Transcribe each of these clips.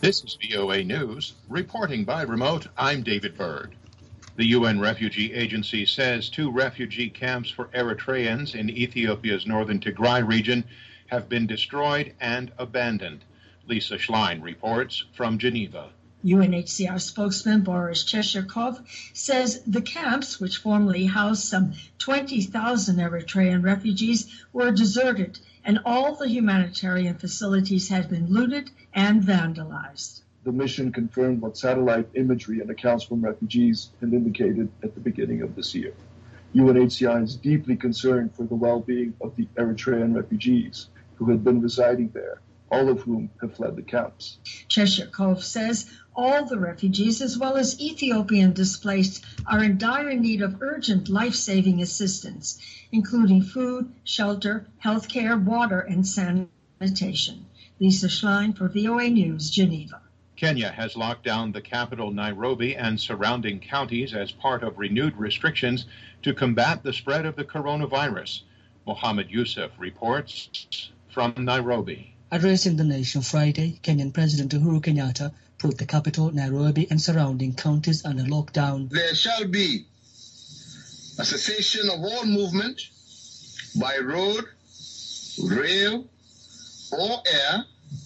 This is VOA News. Reporting by remote, I'm David Byrd. The UN Refugee Agency says 2 refugee camps for Eritreans in Ethiopia's northern Tigray region have been destroyed and abandoned. Lisa Schlein reports from Geneva. UNHCR spokesman Boris Cheshirkov says the camps, which formerly housed some 20,000 Eritrean refugees, were deserted and all the humanitarian facilities had been looted and vandalized. The mission confirmed what satellite imagery and accounts from refugees had indicated at the beginning of this year. UNHCR is deeply concerned for the well-being of the Eritrean refugees who had been residing there, all of whom have fled the camps. Cheshirkov says all the refugees, as well as Ethiopian displaced, are in dire need of urgent life-saving assistance, including food, shelter, health care, water, and sanitation. Lisa Schlein for VOA News, Geneva. Kenya has locked down the capital, Nairobi, and surrounding counties as part of renewed restrictions to combat the spread of the coronavirus. Mohammed Yusuf reports from Nairobi. Addressing the nation Friday, Kenyan President Uhuru Kenyatta put the capital, Nairobi, and surrounding counties under lockdown. There shall be a cessation of all movement by road, rail, or air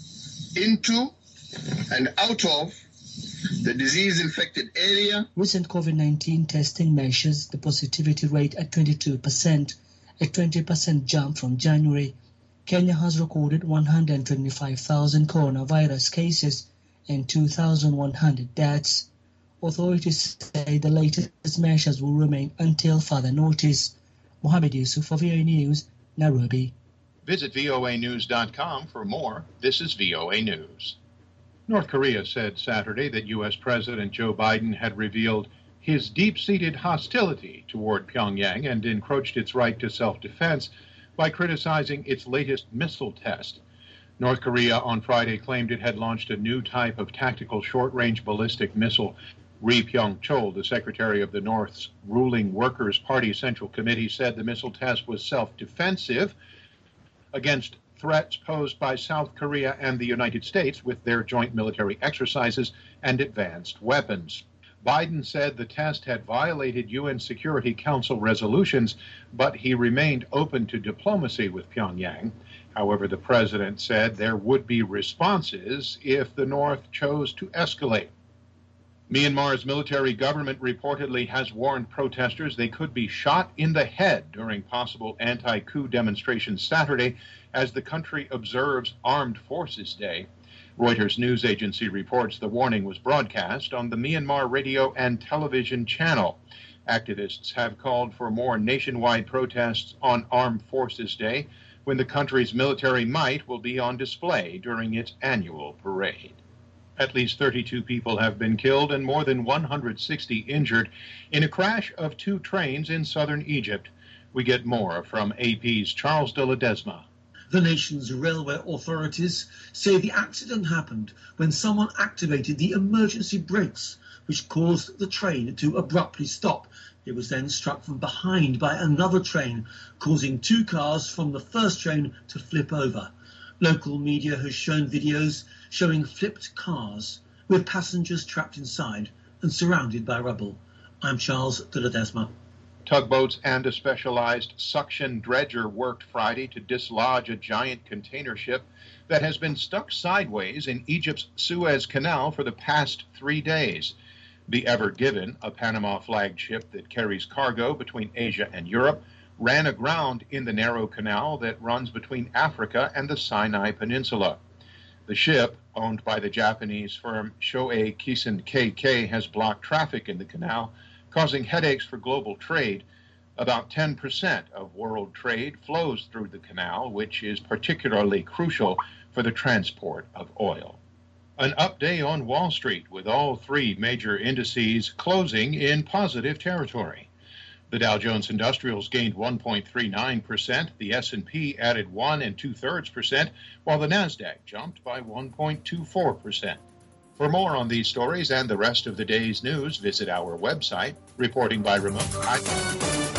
into and out of the disease-infected area. Recent COVID-19 testing measures the positivity rate at 22%, a 20% jump from January. Kenya has recorded 125,000 coronavirus cases and 2,100 deaths. Authorities say the latest measures will remain until further notice. Mohammed Yusuf for VOA News, Nairobi. Visit voanews.com for more. This is VOA News. North Korea said Saturday that U.S. President Joe Biden had revealed his deep-seated hostility toward Pyongyang and encroached its right to self-defense by criticizing its latest missile test. North Korea on Friday claimed it had launched a new type of tactical short-range ballistic missile. Ri Pyong-chol, the secretary of the North's ruling Workers' Party Central Committee, said the missile test was self-defensive against threats posed by South Korea and the United States with their joint military exercises and advanced weapons. Biden said the test had violated UN Security Council resolutions, but he remained open to diplomacy with Pyongyang. However, the president said there would be responses if the North chose to escalate. Myanmar's military government reportedly has warned protesters they could be shot in the head during possible anti-coup demonstrations Saturday as the country observes Armed Forces Day. Reuters news agency reports the warning was broadcast on the Myanmar radio and television channel. Activists have called for more nationwide protests on Armed Forces Day, when the country's military might will be on display during its annual parade. At least 32 people have been killed and more than 160 injured in a crash of 2 trains in southern Egypt. We get more from AP's Charles de Ledesma. The nation's railway authorities say the accident happened when someone activated the emergency brakes, which caused the train to abruptly stop. It was then struck from behind by another train, causing 2 cars from the first train to flip over. Local media has shown videos showing flipped cars with passengers trapped inside and surrounded by rubble. I'm Charles de Ledesma. Tugboats and a specialized suction dredger worked Friday to dislodge a giant container ship that has been stuck sideways in Egypt's Suez Canal for the past 3 days. The Ever Given, a Panama-flagged ship that carries cargo between Asia and Europe, ran aground in the narrow canal that runs between Africa and the Sinai Peninsula. The ship, owned by the Japanese firm Shoei Kisen KK, has blocked traffic in the canal, causing headaches for global trade. About 10% of world trade flows through the canal, which is particularly crucial for the transport of oil. An up day on Wall Street, with all 3 major indices closing in positive territory. The Dow Jones Industrials gained 1.39%, the S&P added 1 2/3%, while the Nasdaq jumped by 1.24%. For more on these stories and the rest of the day's news, visit our website, Reporting by Remote.